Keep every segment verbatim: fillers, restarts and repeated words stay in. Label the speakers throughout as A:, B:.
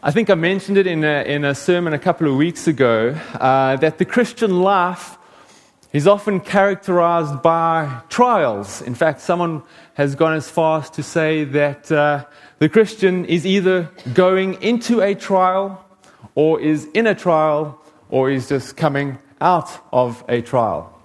A: I think I mentioned it in a, in a sermon a couple of weeks ago, uh, that the Christian life is often characterized by trials. In fact, someone has gone as far as to say that uh, the Christian is either going into a trial, or is in a trial, or is just coming out of a trial.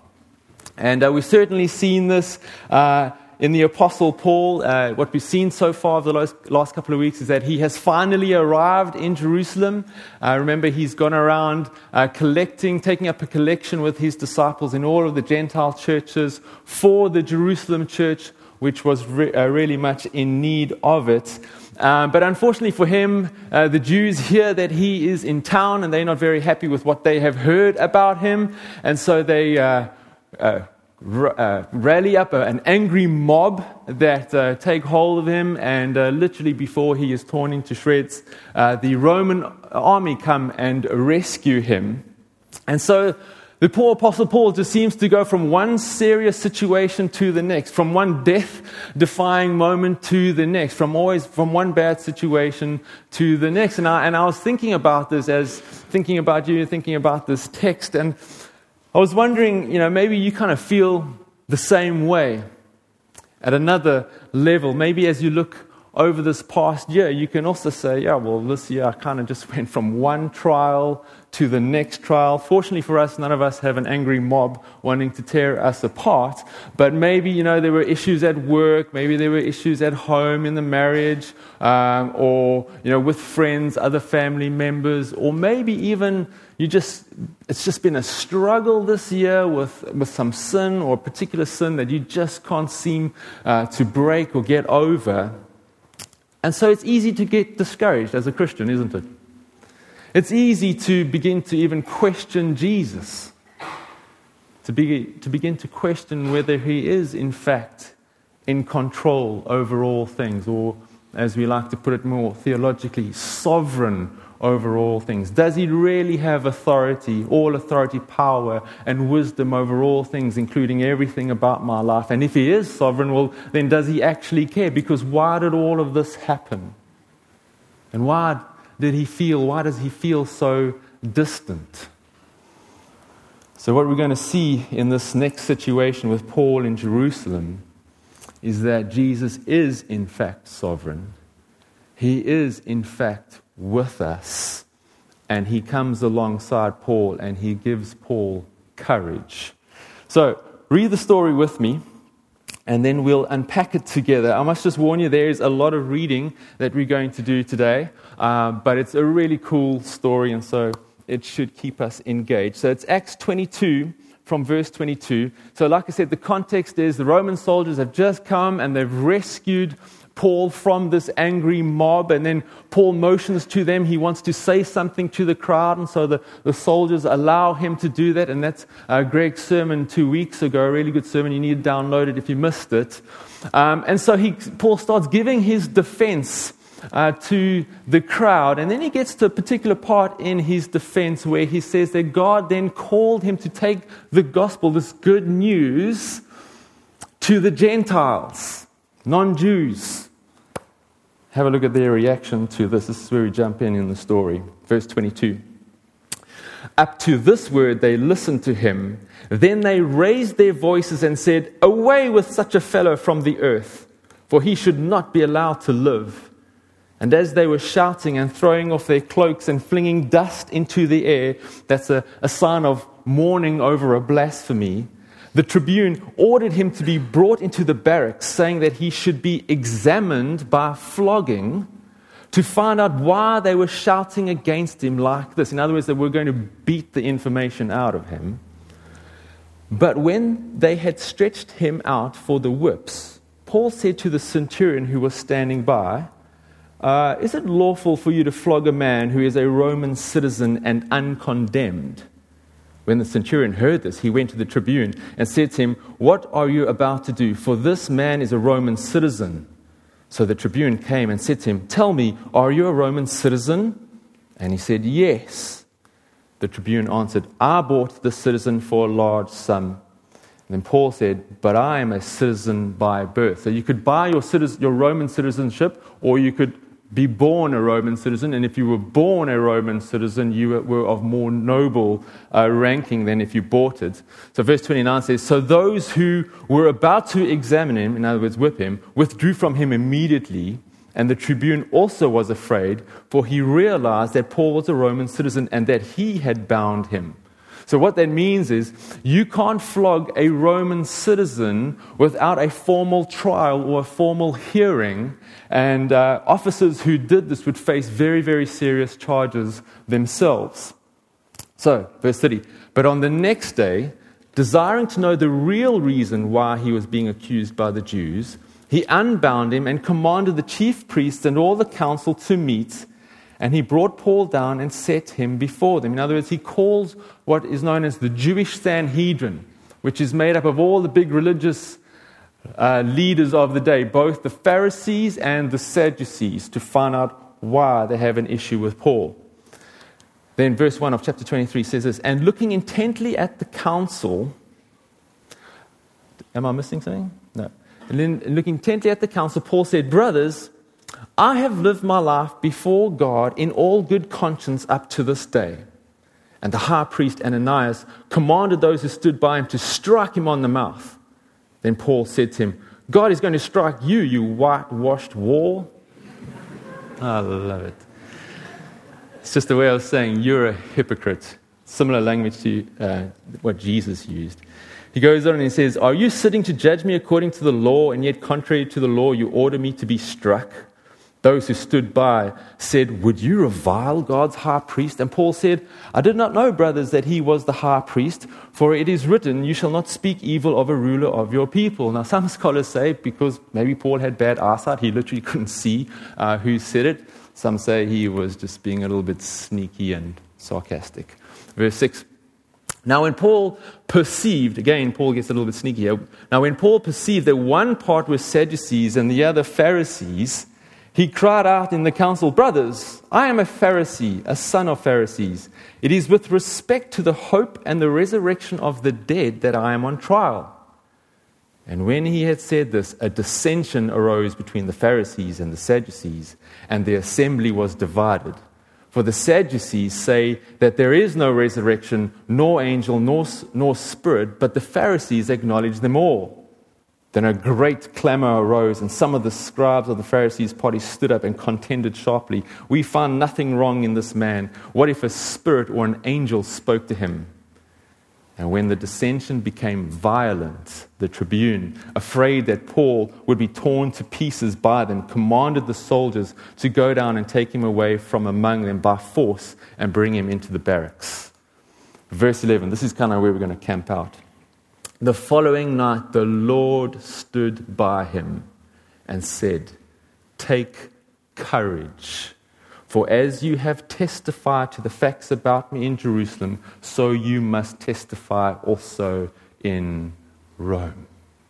A: And uh, we've certainly seen this uh, in the Apostle Paul. Uh, what we've seen so far of the last, last couple of weeks is that he has finally arrived in Jerusalem. Uh, remember, he's gone around uh, collecting, taking up a collection with his disciples in all of the Gentile churches for the Jerusalem church, which was re- uh, really much in need of it. Uh, but unfortunately for him, uh, the Jews hear that he is in town, and they're not very happy with what they have heard about him. And so they uh, uh, r- uh, rally up a, an angry mob that uh, take hold of him. And uh, literally before he is torn into shreds, uh, the Roman army come and rescue him. And so the poor Apostle Paul just seems to go from one serious situation to the next, from one death-defying moment to the next, from always from one bad situation to the next. And I, and I was thinking about this as thinking about you, thinking about this text, and I was wondering, you know, maybe you kind of feel the same way at another level. Maybe as you look over this past year, you can also say, yeah, well, this year I kind of just went from one trial to the next trial. Fortunately for us, none of us have an angry mob wanting to tear us apart. But maybe, you know, there were issues at work, maybe there were issues at home in the marriage, um, or, you know, with friends, other family members, or maybe even you just, it's just been a struggle this year with, with some sin or a particular sin that you just can't seem uh, to break or get over. And so it's easy to get discouraged as a Christian, isn't it? It's easy to begin to even question Jesus, to, be, to begin to question whether he is, in fact, in control over all things, or, as we like to put it more theologically, sovereign over all things. Does he really have authority, all authority, power, and wisdom over all things, including everything about my life? And if he is sovereign, well, then does he actually care? Because why did all of this happen? And why did he feel, why does he feel so distant? So what we're going to see in this next situation with Paul in Jerusalem is that Jesus is in fact sovereign. He is in fact with us, and he comes alongside Paul and he gives Paul courage. So read the story with me, and then we'll unpack it together. I must just warn you, there is a lot of reading that we're going to do today, uh, but it's a really cool story, and so it should keep us engaged. So it's Acts twenty-two, from verse twenty-two. So like I said, the context is the Roman soldiers have just come and they've rescued Paul from this angry mob, and then Paul motions to them. He wants to say something to the crowd, and so the, the soldiers allow him to do that. And that's uh, Greg's sermon two weeks ago, a really good sermon. You need to download it if you missed it. Um, and so he, Paul starts giving his defense uh, to the crowd, and then he gets to a particular part in his defense where he says that God then called him to take the gospel, this good news, to the Gentiles, non-Jews. Have a look at their reaction to this. This is where we jump in in the story. Verse twenty-two. Up to this word they listened to him. Then they raised their voices and said, "Away with such a fellow from the earth, for he should not be allowed to live." And as they were shouting and throwing off their cloaks and flinging dust into the air, that's a, a sign of mourning over a blasphemy, the tribune ordered him to be brought into the barracks, saying that he should be examined by flogging to find out why they were shouting against him like this. In other words, they were going to beat the information out of him. But when they had stretched him out for the whips, Paul said to the centurion who was standing by, uh, "Is it lawful for you to flog a man who is a Roman citizen and uncondemned?" When the centurion heard this, he went to the tribune and said to him, "What are you about to do? For this man is a Roman citizen." So the tribune came and said to him, "Tell me, are you a Roman citizen?" And he said, "Yes." The tribune answered, "I bought the citizen for a large sum." And then Paul said, "But I am a citizen by birth." So you could buy your citizen, your Roman citizenship, or you could be born a Roman citizen, and if you were born a Roman citizen, you were of more noble uh, ranking than if you bought it. So verse twenty-nine says, "So those who were about to examine him," in other words, whip him, "withdrew from him immediately, and the tribune also was afraid, for he realized that Paul was a Roman citizen and that he had bound him." So what that means is you can't flog a Roman citizen without a formal trial or a formal hearing, and uh, officers who did this would face very, very serious charges themselves. So, verse thirty, "But on the next day, desiring to know the real reason why he was being accused by the Jews, he unbound him and commanded the chief priests and all the council to meet. And he brought Paul down and set him before them." In other words, he calls what is known as the Jewish Sanhedrin, which is made up of all the big religious uh, leaders of the day, both the Pharisees and the Sadducees, to find out why they have an issue with Paul. Then verse one of chapter twenty-three says this, "And looking intently at the council," am I missing something? No. And then looking intently at the council, Paul said, "Brothers, I have lived my life before God in all good conscience up to this day." And the high priest Ananias commanded those who stood by him to strike him on the mouth. Then Paul said to him, "God is going to strike you, you whitewashed wall." I love it. It's just a way of saying you're a hypocrite. Similar language to uh, what Jesus used. He goes on and he says, "Are you sitting to judge me according to the law, and yet contrary to the law you order me to be struck?" Those who stood by said, "Would you revile God's high priest?" And Paul said, "I did not know, brothers, that he was the high priest, for it is written, 'You shall not speak evil of a ruler of your people.'" Now, some scholars say because maybe Paul had bad eyesight, he literally couldn't see uh, who said it. Some say he was just being a little bit sneaky and sarcastic. Verse six. Now when Paul perceived, again, Paul gets a little bit sneaky here. Now when Paul perceived that one part were Sadducees and the other Pharisees, he cried out in the council, "Brothers, I am a Pharisee, a son of Pharisees. It is with respect to the hope and the resurrection of the dead that I am on trial." And when he had said this, a dissension arose between the Pharisees and the Sadducees, and the assembly was divided. For the Sadducees say that there is no resurrection, nor angel, nor, nor spirit, but the Pharisees acknowledge them all. Then a great clamor arose, and some of the scribes of the Pharisees' party stood up and contended sharply. "We find nothing wrong in this man. What if a spirit or an angel spoke to him?" And when the dissension became violent, the tribune, afraid that Paul would be torn to pieces by them, commanded the soldiers to go down and take him away from among them by force and bring him into the barracks. Verse eleven, this is kind of where we're going to camp out. "The following night the Lord stood by him and said, 'Take courage, for as you have testified to the facts about me in Jerusalem, so you must testify also in Rome.'"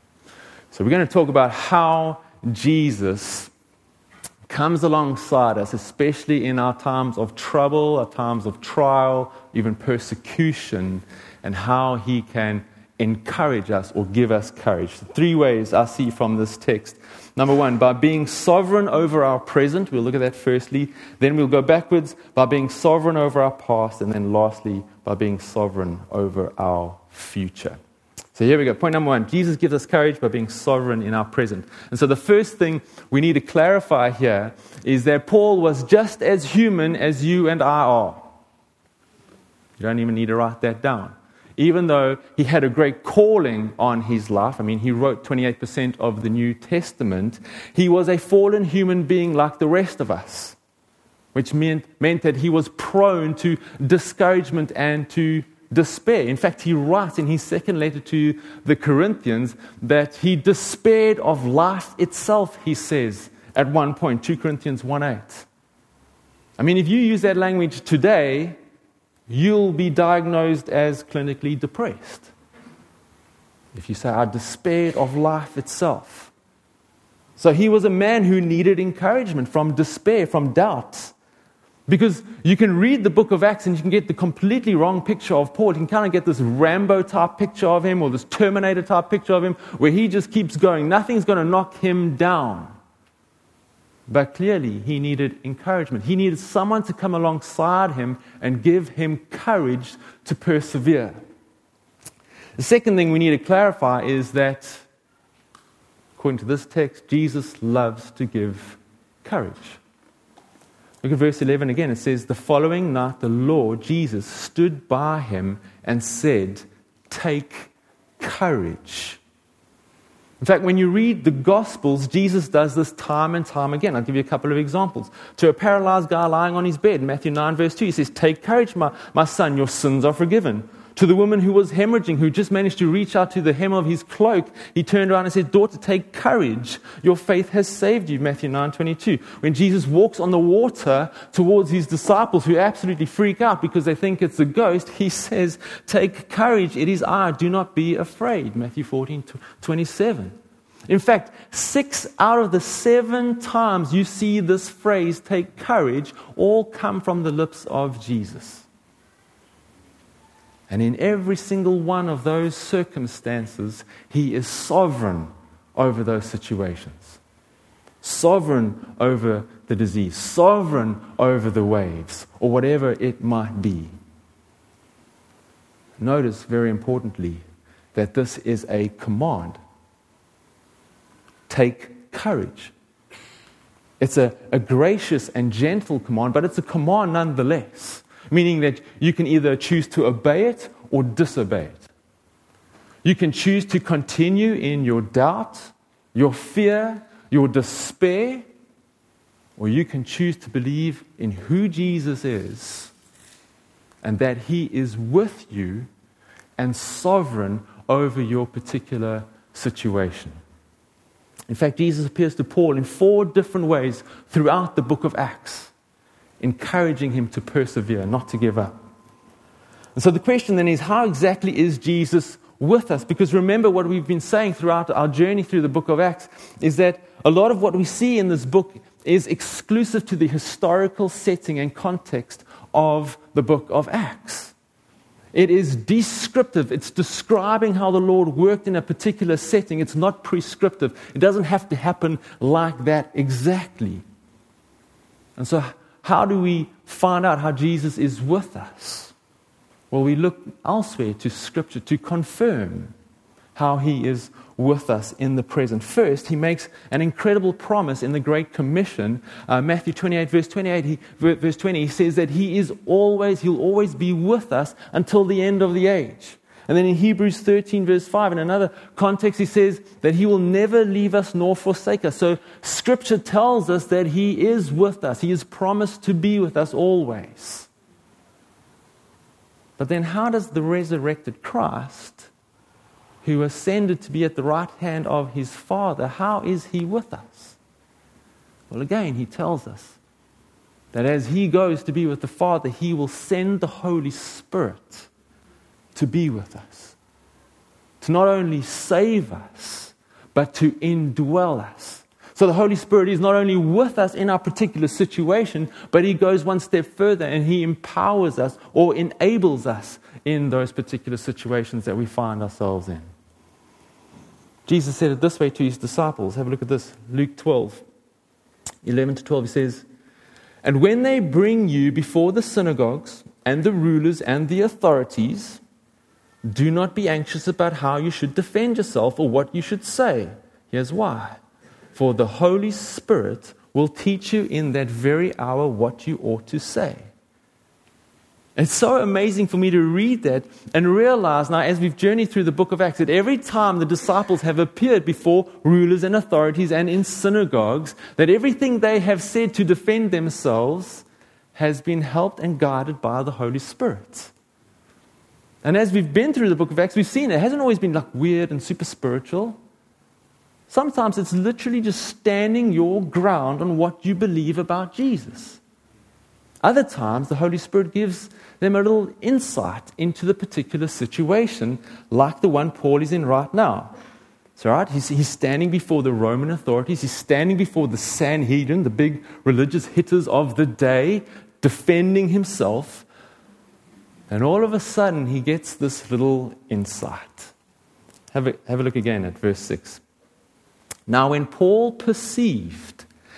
A: So we're going to talk about how Jesus comes alongside us, especially in our times of trouble, our times of trial, even persecution, and how he can encourage us or give us courage. Three ways I see from this text. Number one, by being sovereign over our present. We'll look at that firstly. Then we'll go backwards by being sovereign over our past. And then lastly, by being sovereign over our future. So here we go. Point number one, Jesus gives us courage by being sovereign in our present. And so the first thing we need to clarify here is that Paul was just as human as you and I are. You don't even need to write that down. Even though he had a great calling on his life, I mean, he wrote twenty-eight percent of the New Testament, he was a fallen human being like the rest of us, which meant, meant that he was prone to discouragement and to despair. In fact, he writes in his second letter to the Corinthians that he despaired of life itself, he says, at one point, Second Corinthians one eight. I mean, if you use that language today, you'll be diagnosed as clinically depressed. If you say, "I despaired of life itself." So he was a man who needed encouragement from despair, from doubt. Because you can read the book of Acts and you can get the completely wrong picture of Paul. You can kind of get this Rambo-type picture of him or this Terminator-type picture of him where he just keeps going. Nothing's going to knock him down. But clearly, he needed encouragement. He needed someone to come alongside him and give him courage to persevere. The second thing we need to clarify is that, according to this text, Jesus loves to give courage. Look at verse eleven again. It says, "The following night the Lord Jesus stood by him and said, 'Take courage.'" In fact, when you read the Gospels, Jesus does this time and time again. I'll give you a couple of examples. To a paralyzed guy lying on his bed, Matthew nine, verse two, he says, "Take courage, my, my son, your sins are forgiven." To the woman who was hemorrhaging, who just managed to reach out to the hem of his cloak, he turned around and said, "Daughter, take courage. Your faith has saved you," Matthew nine twenty-two. When Jesus walks on the water towards his disciples, who absolutely freak out because they think it's a ghost, he says, "Take courage, it is I, do not be afraid," Matthew fourteen twenty-seven. In fact, six out of the seven times you see this phrase, "take courage," all come from the lips of Jesus. And in every single one of those circumstances, he is sovereign over those situations. Sovereign over the disease. Sovereign over the waves, or whatever it might be. Notice, very importantly, that this is a command. Take courage. It's a, a gracious and gentle command, but it's a command nonetheless. Meaning that you can either choose to obey it or disobey it. You can choose to continue in your doubt, your fear, your despair, or you can choose to believe in who Jesus is and that he is with you and sovereign over your particular situation. In fact, Jesus appears to Paul in four different ways throughout the book of Acts, encouraging him to persevere, not to give up. And so the question then is, how exactly is Jesus with us? Because remember, what we've been saying throughout our journey through the book of Acts is that a lot of what we see in this book is exclusive to the historical setting and context of the book of Acts. It is descriptive. It's describing how the Lord worked in a particular setting. It's not prescriptive. It doesn't have to happen like that exactly. And so how do we find out how Jesus is with us? Well, we look elsewhere to Scripture to confirm how he is with us in the present. First, he makes an incredible promise in the Great Commission. Uh, Matthew twenty-eight, verse twenty-eight, he, verse twenty, he says that he is always, he'll always be with us until the end of the age. And then in Hebrews thirteen, verse five, in another context, he says that he will never leave us nor forsake us. So Scripture tells us that he is with us. He has promised to be with us always. But then how does the resurrected Christ, who ascended to be at the right hand of his Father, how is he with us? Well, again, he tells us that as he goes to be with the Father, he will send the Holy Spirit to be with us, to not only save us, but to indwell us. So the Holy Spirit is not only with us in our particular situation, but he goes one step further and he empowers us or enables us in those particular situations that we find ourselves in. Jesus said it this way to his disciples. Have a look at this. Luke twelve, eleven to twelve, he says, "And when they bring you before the synagogues and the rulers and the authorities, do not be anxious about how you should defend yourself or what you should say. Here's why. For the Holy Spirit will teach you in that very hour what you ought to say." It's so amazing for me to read that and realize now, as we've journeyed through the book of Acts, that every time the disciples have appeared before rulers and authorities and in synagogues, that everything they have said to defend themselves has been helped and guided by the Holy Spirit. And as we've been through the book of Acts, we've seen it hasn't always been like weird and super spiritual. Sometimes it's literally just standing your ground on what you believe about Jesus. Other times, the Holy Spirit gives them a little insight into the particular situation, like the one Paul is in right now. So, right, he's, he's standing before the Roman authorities. He's standing before the Sanhedrin, the big religious hitters of the day, defending himself. And all of a sudden, he gets this little insight. Have a, have a look again at verse six. "Now when Paul perceived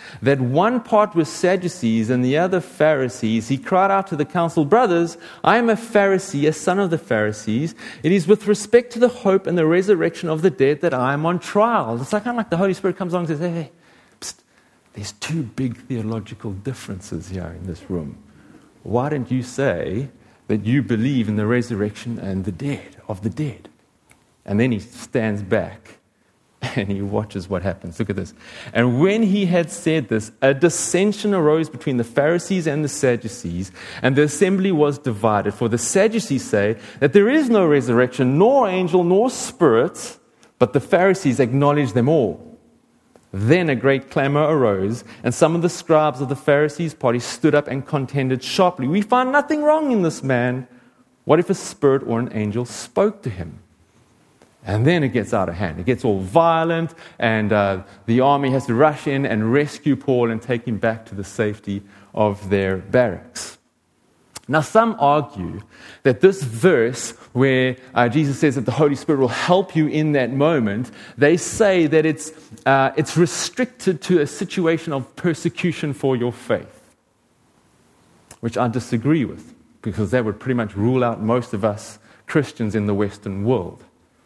A: that one part was Sadducees and the other Pharisees, he cried out to the council, "Brothers, I am a Pharisee, a son of the Pharisees. It is with respect to the hope and the resurrection of the dead that I am on trial." It's like, kind of like the Holy Spirit comes along and says, hey, psst, there's two big theological differences here in this room. Why don't you say that you believe in the resurrection and the dead, of the dead? And then he stands back and he watches what happens. Look at this. "And when he had said this, a dissension arose between the Pharisees and the Sadducees, and the assembly was divided. For the Sadducees say that there is no resurrection, nor angel, nor spirit, but the Pharisees acknowledge them all. Then a great clamor arose, and some of the scribes of the Pharisees' party stood up and contended sharply. 'We find nothing wrong in this man. What if a spirit or an angel spoke to him?' And then it gets out of hand. It gets all violent, and uh, the army has to rush in and rescue Paul and take him back to the safety of their barracks. Now, some argue that this verse where uh, Jesus says that the Holy Spirit will help you in that moment, they say that it's, uh, it's restricted to a situation of persecution for your faith, which I disagree with, because that would pretty much rule out most of us Christians in the Western world.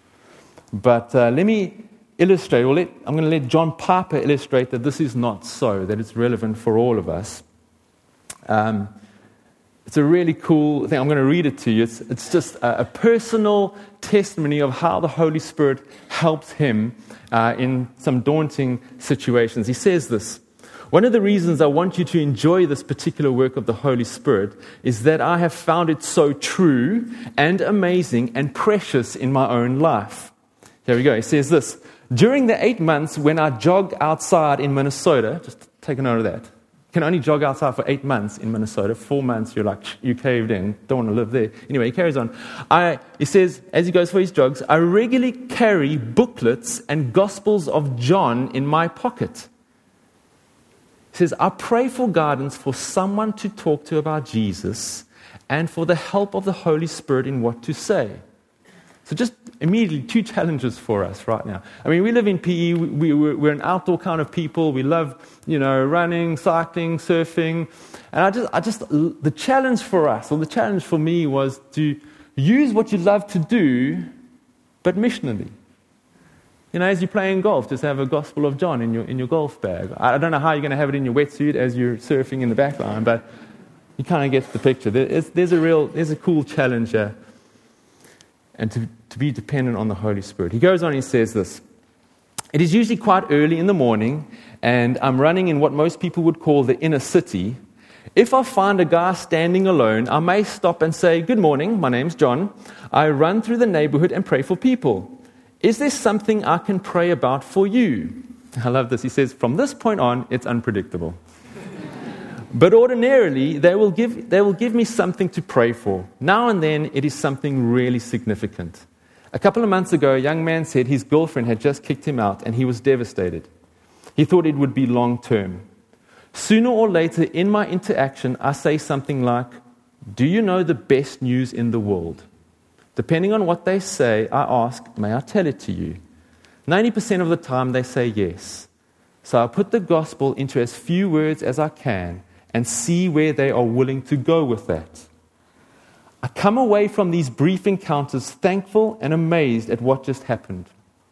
A: But uh, let me illustrate, or let, I'm going to let John Piper illustrate that this is not so, that it's relevant for all of us. Um, it's a really cool thing. I'm going to read it to you. It's, it's just a, a personal testimony of how the Holy Spirit helps him uh, in some daunting situations. He says this: "One of the reasons I want you to enjoy this particular work of the Holy Spirit is that I have found it so true and amazing and precious in my own life." Here we go. He says this: "During the eight months when I jogged outside in Minnesota," just take a note of that. You can only jog outside for eight months in Minnesota. Four months, you're like, you caved in, don't want to live there. Anyway, he carries on. I, he says, as he goes for his jogs, "I regularly carry booklets and Gospels of John in my pocket." He says, "I pray for guidance for someone to talk to about Jesus and for the help of the Holy Spirit in what to say." So just immediately two challenges for us right now. I mean, we live in P E, we, we, we're an outdoor kind of people. We love, you know, running, cycling, surfing. And I just, I just, the challenge for us, or the challenge for me, was to use what you love to do, but missionally. You know, as you're playing golf, just have a Gospel of John in your in your golf bag. I don't know how you're going to have it in your wetsuit as you're surfing in the back line, but you kind of get the picture. There's, there's a real, there's a cool challenge here. And to, to be dependent on the Holy Spirit. He goes on and he says this: "It is usually quite early in the morning, and I'm running in what most people would call the inner city. If I find a guy standing alone, I may stop and say, 'Good morning, my name's John. I run through the neighborhood and pray for people. Is there something I can pray about for you?'" I love this. He says, "From this point on, it's unpredictable. But ordinarily, they will give they will give me something to pray for. Now and then, it is something really significant. A couple of months ago, a young man said his girlfriend had just kicked him out, and he was devastated. He thought it would be long-term. Sooner or later, in my interaction, I say something like, 'Do you know the best news in the world?' Depending on what they say, I ask, 'May I tell it to you?' ninety percent of the time, they say yes. So I put the gospel into as few words as I can, and see where they are willing to go with that. I come away from these brief encounters thankful and amazed at what just happened.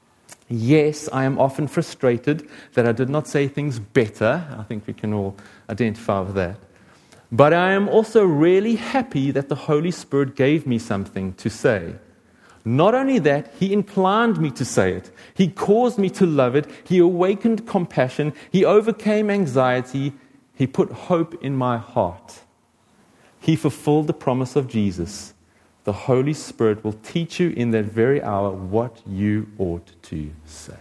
A: Yes, I am often frustrated that I did not say things better. I think we can all identify with that. But I am also really happy that the Holy Spirit gave me something to say. Not only that, He inclined me to say it. He caused me to love it. He awakened compassion. He overcame anxiety. He put hope in my heart. He fulfilled the promise of Jesus. The Holy Spirit will teach you in that very hour what you ought to say."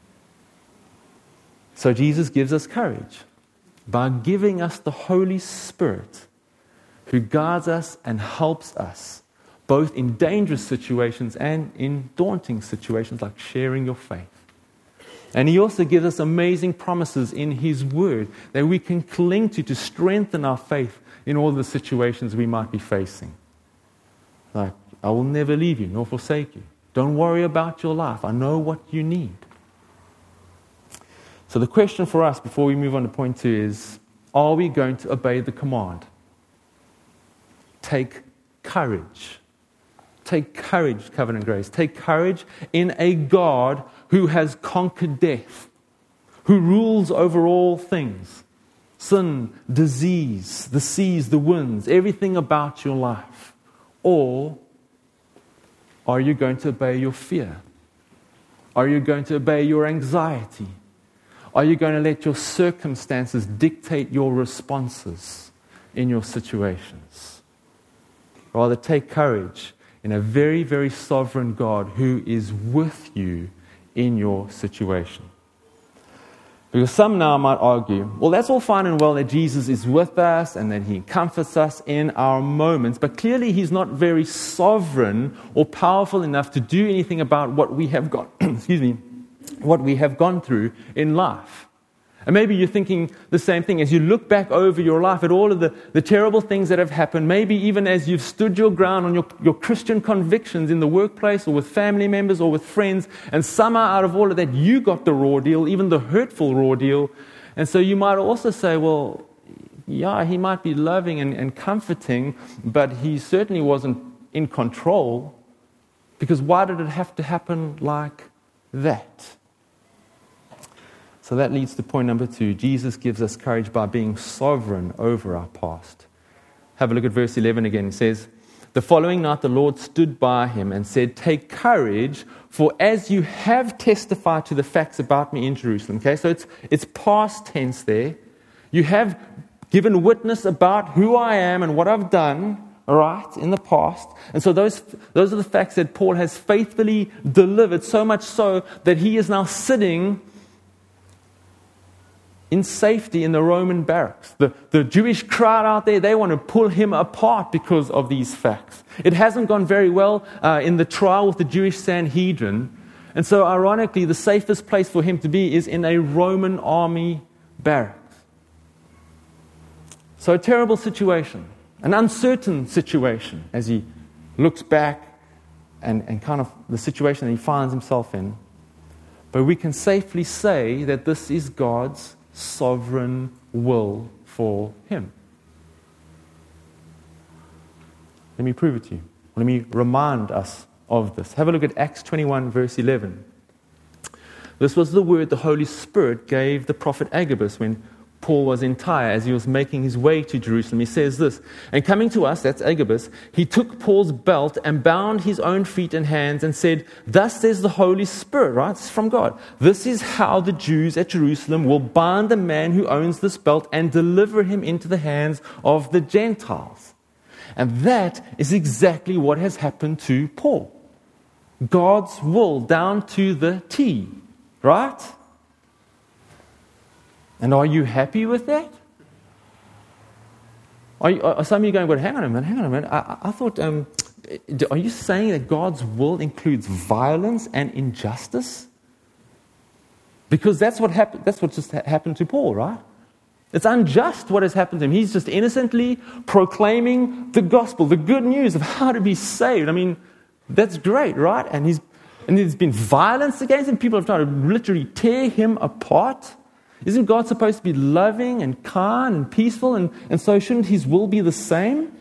A: So Jesus gives us courage by giving us the Holy Spirit, who guides us and helps us, both in dangerous situations and in daunting situations like sharing your faith. And He also gives us amazing promises in His Word that we can cling to to strengthen our faith in all the situations we might be facing. Like, "I will never leave you nor forsake you. Don't worry about your life. I know what you need." So the question for us before we move on to point two is, are we going to obey the command? Take courage. Take courage, Covenant Grace. Take courage in a God who has conquered death, who rules over all things. Sin, disease, the seas, the winds, everything about your life. Or are you going to obey your fear? Are you going to obey your anxiety? Are you going to let your circumstances dictate your responses in your situations? Rather, take courage in a very, very sovereign God who is with you in your situation. Because some now might argue, well, that's all fine and well that Jesus is with us and that He comforts us in our moments, but clearly He's not very sovereign or powerful enough to do anything about what we have got, excuse me, what we have gone through in life. And maybe you're thinking the same thing as you look back over your life at all of the, the terrible things that have happened, maybe even as you've stood your ground on your, your Christian convictions in the workplace or with family members or with friends, and somehow out of all of that you got the raw deal, even the hurtful raw deal. And so you might also say, well, yeah, He might be loving and, and comforting, but He certainly wasn't in control, because why did it have to happen like that? So that leads to point number two. Jesus gives us courage by being sovereign over our past. Have a look at verse eleven again. It says, the following night the Lord stood by him and said, take courage, for as you have testified to the facts about me in Jerusalem. Okay, so it's, it's past tense there. You have given witness about who I am and what I've done, all right, in the past. And so those, those are the facts that Paul has faithfully delivered, so much so that he is now sitting in safety in the Roman barracks. The, the Jewish crowd out there, they want to pull him apart because of these facts. It hasn't gone very well uh, in the trial with the Jewish Sanhedrin. And so ironically, the safest place for him to be is in a Roman army barracks. So a terrible situation, an uncertain situation as he looks back and, and kind of the situation that he finds himself in. But we can safely say that this is God's sovereign will for him. Let me prove it to you. Let me remind us of this. Have a look at Acts twenty-one, verse eleven. This was the word the Holy Spirit gave the prophet Agabus when Paul was in Tyre, as he was making his way to Jerusalem. He says this, and coming to us, that's Agabus, he took Paul's belt and bound his own feet and hands and said, thus says the Holy Spirit, right? It's from God. This is how the Jews at Jerusalem will bind the man who owns this belt and deliver him into the hands of the Gentiles. And that is exactly what has happened to Paul. God's will down to the T, right? And are you happy with that? Are, you, are some of you going, well, hang on a minute, hang on a minute. I, I thought, um, are you saying that God's will includes violence and injustice? Because that's what happened. That's what just ha- happened to Paul, right? It's unjust what has happened to him. He's just innocently proclaiming the gospel, the good news of how to be saved. I mean, that's great, right? And he's and there's been violence against him. People have tried to literally tear him apart. Isn't God supposed to be loving and kind and peaceful? And, and so shouldn't His will be the same?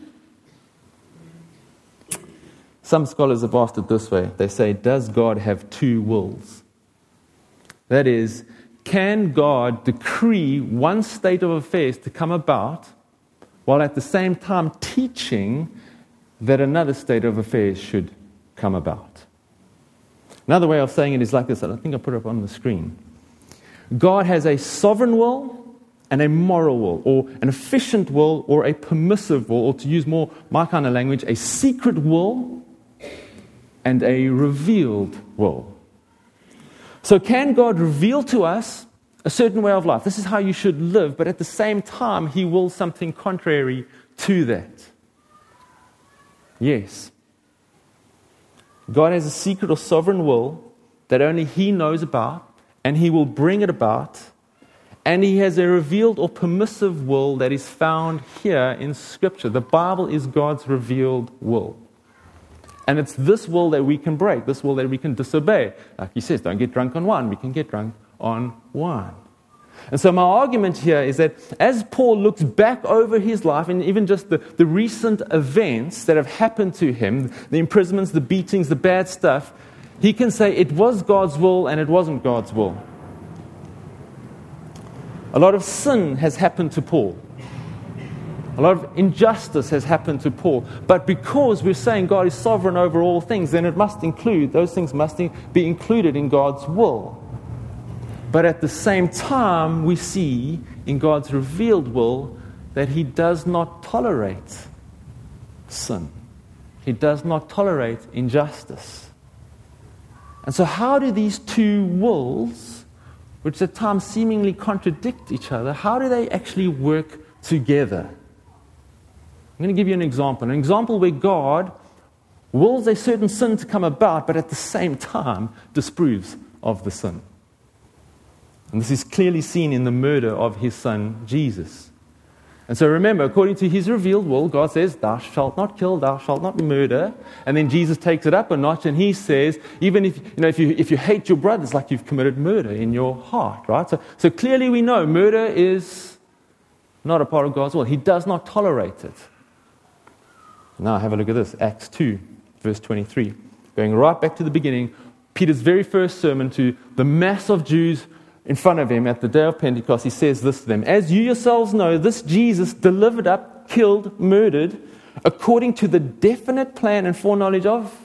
A: Some scholars have asked it this way. They say, does God have two wills? That is, can God decree one state of affairs to come about while at the same time teaching that another state of affairs should come about? Another way of saying it is like this. I think I put it up on the screen. God has a sovereign will and a moral will, or an efficient will, or a permissive will, or to use more my kind of language, a secret will and a revealed will. So can God reveal to us a certain way of life? This is how you should live, but at the same time, He wills something contrary to that. Yes. God has a secret or sovereign will that only He knows about, and He will bring it about. And He has a revealed or permissive will that is found here in Scripture. The Bible is God's revealed will. And it's this will that we can break, this will that we can disobey. Like He says, don't get drunk on wine. We can get drunk on wine. And so my argument here is that as Paul looks back over his life and even just the, the recent events that have happened to him, the imprisonments, the beatings, the bad stuff, he can say it was God's will and it wasn't God's will. A lot of sin has happened to Paul. A lot of injustice has happened to Paul. But because we're saying God is sovereign over all things, then it must include, those things must be included in God's will. But at the same time, we see in God's revealed will that He does not tolerate sin. He does not tolerate injustice. And so how do these two wills, which at times seemingly contradict each other, how do they actually work together? I'm going to give you an example. An example where God wills a certain sin to come about, but at the same time disapproves of the sin. And this is clearly seen in the murder of His Son, Jesus. And so remember, according to His revealed will, God says, thou shalt not kill, thou shalt not murder. And then Jesus takes it up a notch and He says, even if you know if you if you hate your brother, it's like you've committed murder in your heart, right? So, so clearly we know murder is not a part of God's will. He does not tolerate it. Now have a look at this, Acts two, verse twenty-three. Going right back to the beginning, Peter's very first sermon to the mass of Jews in front of him at the day of Pentecost, he says this to them: as you yourselves know, this Jesus delivered up, killed, murdered, according to the definite plan and foreknowledge of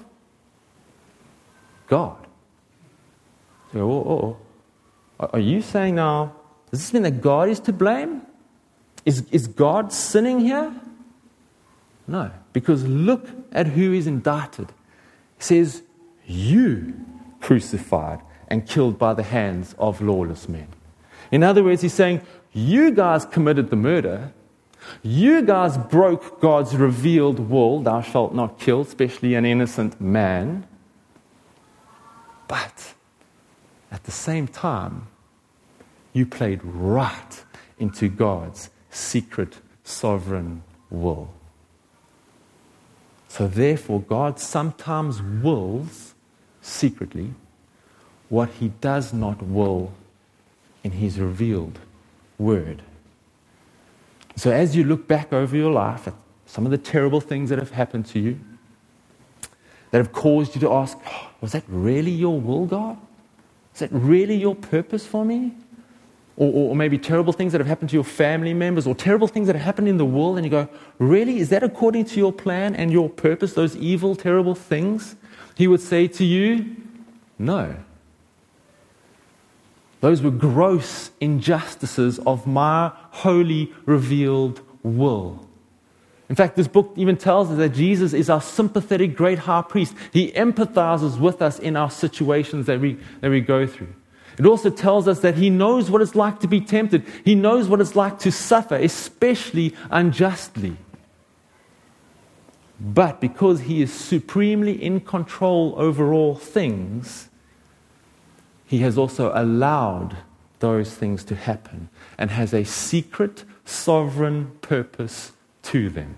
A: God. So, oh, oh, are you saying now, does this mean that God is to blame? Is, is God sinning here? No, because look at who is indicted. He says, you crucified and killed by the hands of lawless men. In other words, he's saying, you guys committed the murder. You guys broke God's revealed will, thou shalt not kill, especially an innocent man. But at the same time, you played right into God's secret sovereign will. So therefore, God sometimes wills secretly what He does not will in His revealed word. So as you look back over your life at some of the terrible things that have happened to you, that have caused you to ask, oh, was that really your will, God? Is that really your purpose for me? Or, or maybe terrible things that have happened to your family members, or terrible things that have happened in the world, and you go, really, is that according to your plan and your purpose, those evil, terrible things? He would say to you, no. Those were gross injustices of my holy, revealed will. In fact, this book even tells us that Jesus is our sympathetic great high priest. He empathizes with us in our situations that we, that we go through. It also tells us that He knows what it's like to be tempted. He knows what it's like to suffer, especially unjustly. But because He is supremely in control over all things, He has also allowed those things to happen and has a secret, sovereign purpose to them.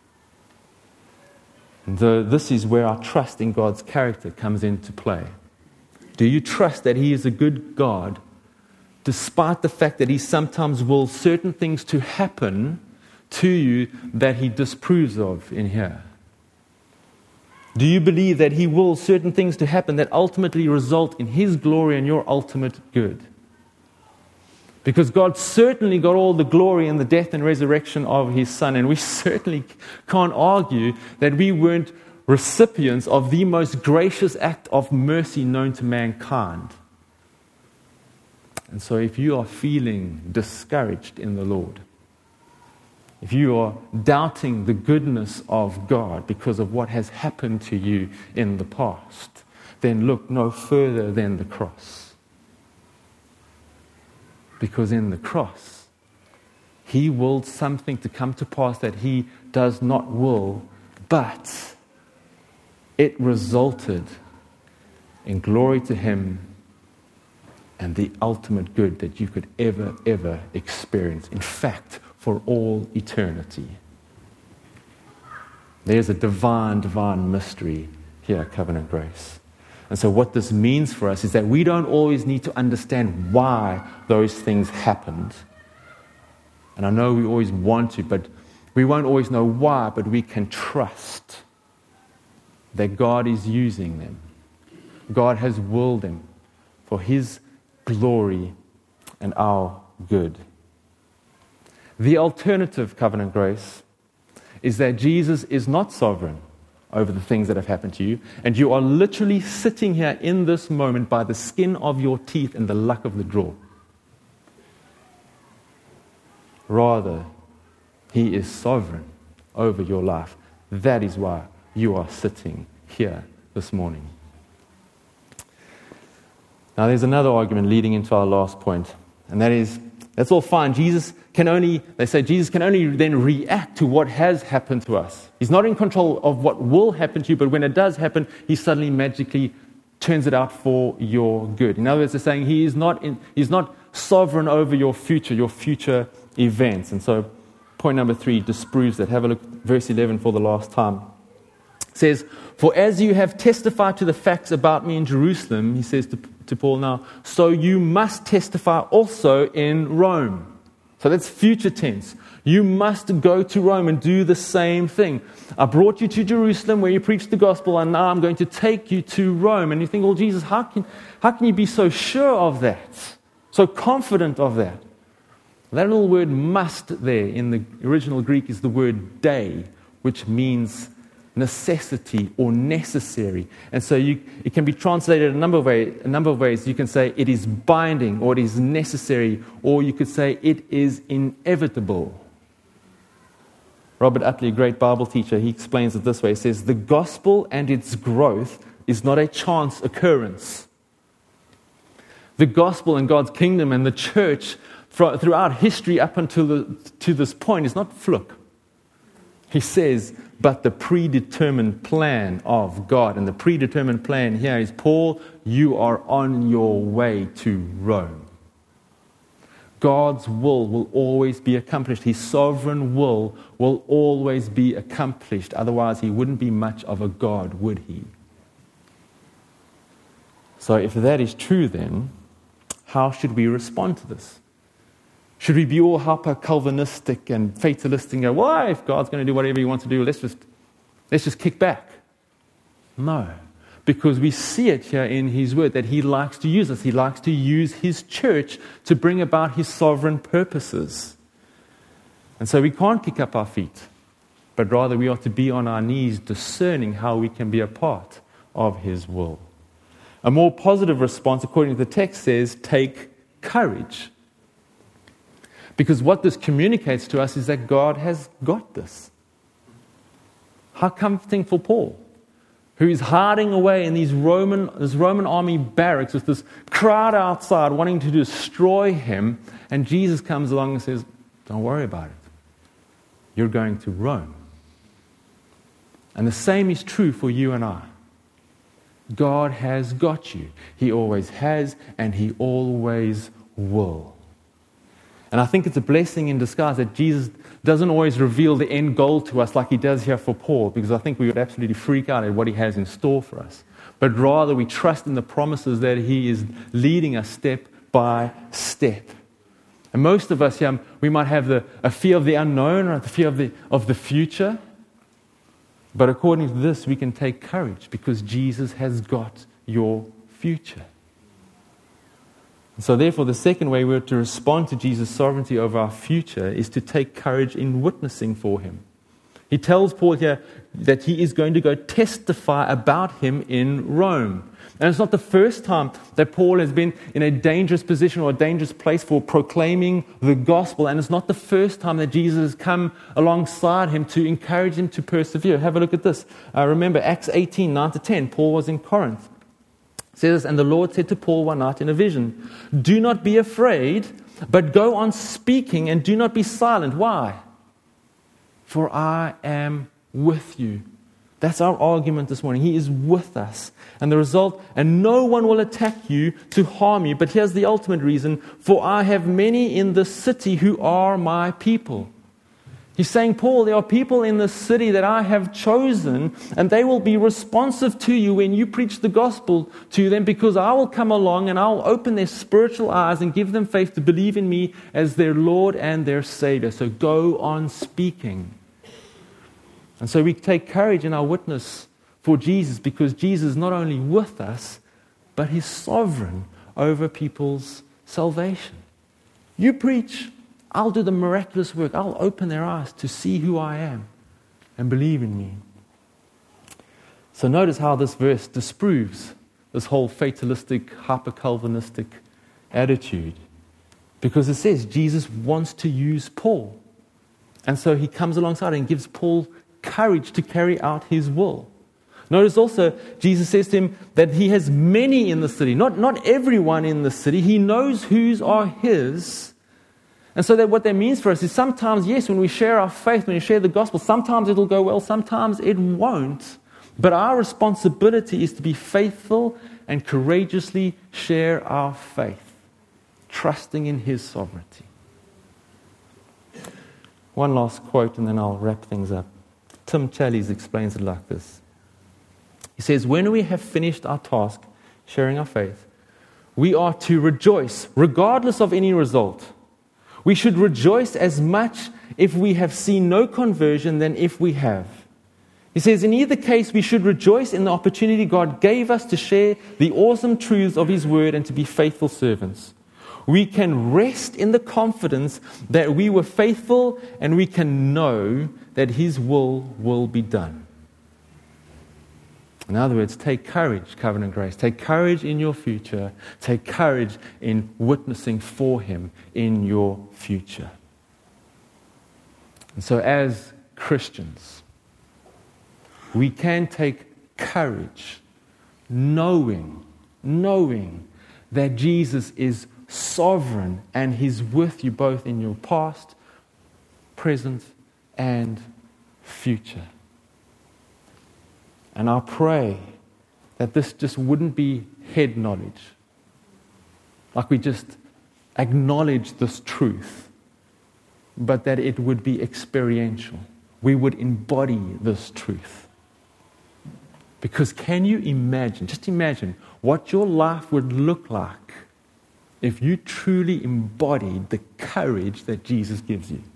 A: And the, this is where our trust in God's character comes into play. Do you trust that He is a good God, despite the fact that He sometimes wills certain things to happen to you that He disapproves of in here? Do you believe that He wills certain things to happen that ultimately result in His glory and your ultimate good? Because God certainly got all the glory in the death and resurrection of His Son, and we certainly can't argue that we weren't recipients of the most gracious act of mercy known to mankind. And so if you are feeling discouraged in the Lord, if you are doubting the goodness of God because of what has happened to you in the past, then look no further than the cross. Because in the cross, He willed something to come to pass that He does not will, but it resulted in glory to Him and the ultimate good that you could ever, ever experience. In fact, for all eternity. There's a divine, divine mystery here at Covenant Grace. And so what this means for us is that we don't always need to understand why those things happened. And I know we always want to, but we won't always know why, but we can trust that God is using them. God has willed them for His glory and our good. The alternative covenant grace is that Jesus is not sovereign over the things that have happened to you, and you are literally sitting here in this moment by the skin of your teeth and the luck of the draw. Rather, He is sovereign over your life. That is why you are sitting here this morning. Now, there's another argument leading into our last point, and that is, that's all fine. Jesus can only, they say, Jesus can only then react to what has happened to us. He's not in control of what will happen to you, but when it does happen, He suddenly magically turns it out for your good. In other words, they're saying He is not in, He's not sovereign over your future, your future events. And so, point number three disproves that. Have a look at verse eleven for the last time. It says, "For as you have testified to the facts about me in Jerusalem," he says to, to Paul now, "so you must testify also in Rome." So that's future tense. You must go to Rome and do the same thing. I brought you to Jerusalem where you preached the gospel, and now I'm going to take you to Rome. And you think, well, Jesus, how can, how can you be so sure of that? So confident of that? That little word "must" there in the original Greek is the word "dei," which means necessity or necessary. And so you, it can be translated a number of ways. A number of ways. You can say it is binding, or it is necessary, or you could say it is inevitable. Robert Utley, a great Bible teacher, he explains it this way. He says, "The gospel and its growth is not a chance occurrence. The gospel and God's kingdom and the church throughout history up until the, to this point is not fluke." He says, but the predetermined plan of God. And the predetermined plan here is, Paul, you are on your way to Rome. God's will will always be accomplished. His sovereign will will always be accomplished. Otherwise, He wouldn't be much of a God, would He? So if that is true, then how should we respond to this? Should we be all hyper-Calvinistic and fatalistic and go, well, if God's going to do whatever He wants to do, let's just, let's just kick back? No, because we see it here in His Word that He likes to use us. He likes to use His church to bring about His sovereign purposes. And so we can't kick up our feet, but rather we are to be on our knees discerning how we can be a part of His will. A more positive response, according to the text, says, take courage. Because what this communicates to us is that God has got this. How comforting for Paul, who is hiding away in these Roman, this Roman army barracks with this crowd outside wanting to destroy him. And Jesus comes along and says, don't worry about it. You're going to Rome. And the same is true for you and I. God has got you. He always has, and He always will. And I think it's a blessing in disguise that Jesus doesn't always reveal the end goal to us like He does here for Paul, because I think we would absolutely freak out at what He has in store for us. But rather we trust in the promises that He is leading us step by step. And most of us here, we might have the, a fear of the unknown or the fear of the, of the future. But according to this, we can take courage because Jesus has got your future. So therefore, the second way we're to respond to Jesus' sovereignty over our future is to take courage in witnessing for Him. He tells Paul here that he is going to go testify about Him in Rome. And it's not the first time that Paul has been in a dangerous position or a dangerous place for proclaiming the gospel. And it's not the first time that Jesus has come alongside him to encourage him to persevere. Have a look at this. Uh, remember, Acts eighteen, nine to ten, Paul was in Corinth. It says, and the Lord said to Paul one night in a vision, do not be afraid, but go on speaking and do not be silent. Why? For I am with you. That's our argument this morning. He is with us. And the result, and no one will attack you to harm you. But here's the ultimate reason, for I have many in the city who are my people. He's saying, Paul, there are people in this city that I have chosen, and they will be responsive to you when you preach the gospel to them, because I will come along and I'll open their spiritual eyes and give them faith to believe in me as their Lord and their Savior. So go on speaking. And so we take courage in our witness for Jesus, because Jesus is not only with us, but He's sovereign over people's salvation. You preach, I'll do the miraculous work. I'll open their eyes to see who I am and believe in me. So notice how this verse disproves this whole fatalistic, hyper-Calvinistic attitude. Because it says Jesus wants to use Paul. And so He comes alongside and gives Paul courage to carry out His will. Notice also, Jesus says to him that He has many in the city. Not, not everyone in the city. He knows whose are His. And so that what that means for us is sometimes, yes, when we share our faith, when we share the gospel, sometimes it'll go well, sometimes it won't. But our responsibility is to be faithful and courageously share our faith, trusting in His sovereignty. One last quote and then I'll wrap things up. Tim Challies explains it like this. He says, when we have finished our task, sharing our faith, we are to rejoice regardless of any result. We should rejoice as much if we have seen no conversion than if we have. He says, in either case, we should rejoice in the opportunity God gave us to share the awesome truths of His Word and to be faithful servants. We can rest in the confidence that we were faithful, and we can know that His will will be done. In other words, take courage, Covenant Grace. Take courage in your future. Take courage in witnessing for Him in your future. And so as Christians, we can take courage knowing, knowing that Jesus is sovereign and He's with you both in your past, present, and future. And I pray that this just wouldn't be head knowledge. Like we just acknowledge this truth, but that it would be experiential. We would embody this truth. Because can you imagine, just imagine what your life would look like if you truly embodied the courage that Jesus gives you?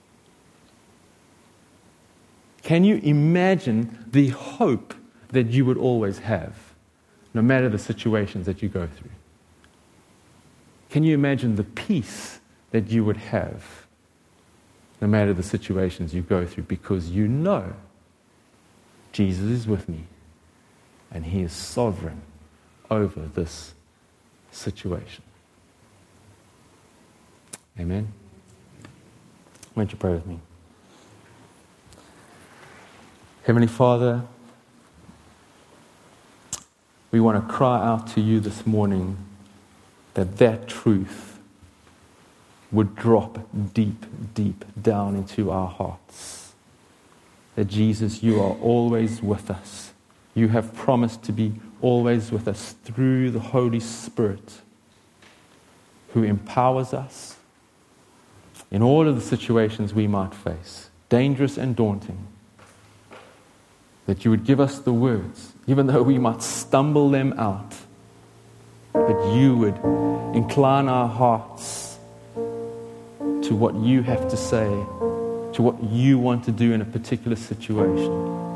A: Can you imagine the hope that you would always have, no matter the situations that you go through? Can you imagine the peace that you would have, no matter the situations you go through, because you know Jesus is with me and He is sovereign over this situation? Amen? Won't you pray with me? Heavenly Father, we want to cry out to You this morning that that truth would drop deep, deep down into our hearts. That Jesus, You are always with us. You have promised to be always with us through the Holy Spirit, who empowers us in all of the situations we might face, dangerous and daunting. That You would give us the words, even though we might stumble them out. That You would incline our hearts to what You have to say, to what You want to do in a particular situation.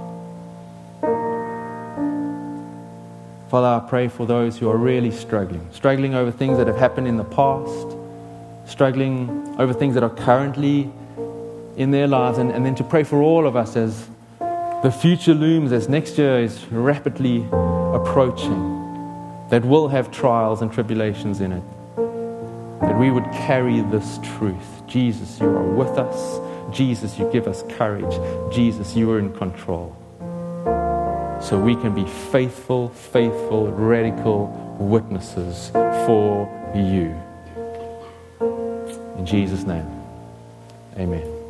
A: Father, I pray for those who are really struggling, struggling over things that have happened in the past, struggling over things that are currently in their lives, and, and then to pray for all of us as the future looms, as next year is rapidly approaching, that will have trials and tribulations in it, that we would carry this truth. Jesus, You are with us. Jesus, You give us courage. Jesus, You are in control. So we can be faithful, faithful, radical witnesses for You. In Jesus' name, amen.